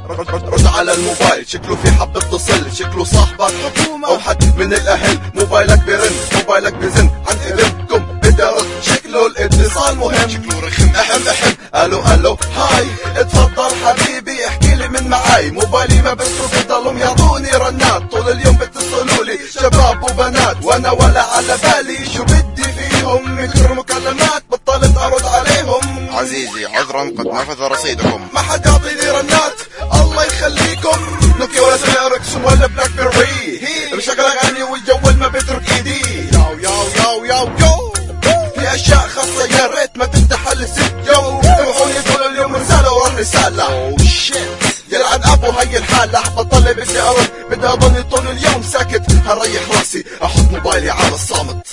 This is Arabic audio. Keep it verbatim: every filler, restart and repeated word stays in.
رد, رد, رد على الموبايل، شكله في حب اتصل، شكله صاحبك حكومة او حد من الاهل. موبايلك بيرن، موبايلك بيزن، عن ابنكم بدي ارد، شكله الاتصال مهم، شكله رخم. احم احم الو الو هاي، اتفضل حبيبي احكي لي من معاي. موبايلي ما بيصرف يضلهم يعطوني رنات، طول اليوم بيتصلوا لي شباب وبنات، وانا ولا على بالي شو بدي فيهم. من كثر مكالمات بطلت ارد عليهم. عزيزي عذرا قد نفذ رصيدكم. ما حد يعطيني رنات الله يخليكم. نوكيا ولا سيركس ولا بلاك بيري، بشغل اغاني والجوال ما بيترك ايدي. ياو ياو ياو ياو يو، في اشياء خاصة يا ريت ما تفتح الست يو. سمحوني طول اليوم رسالة ورا رسالة. اوه شيت يلعن ابو هاي الحالة، بطلع بدي ارد، بدي اضلني طول اليوم ساكت، هريح راسي احط موبايلي على الصامت.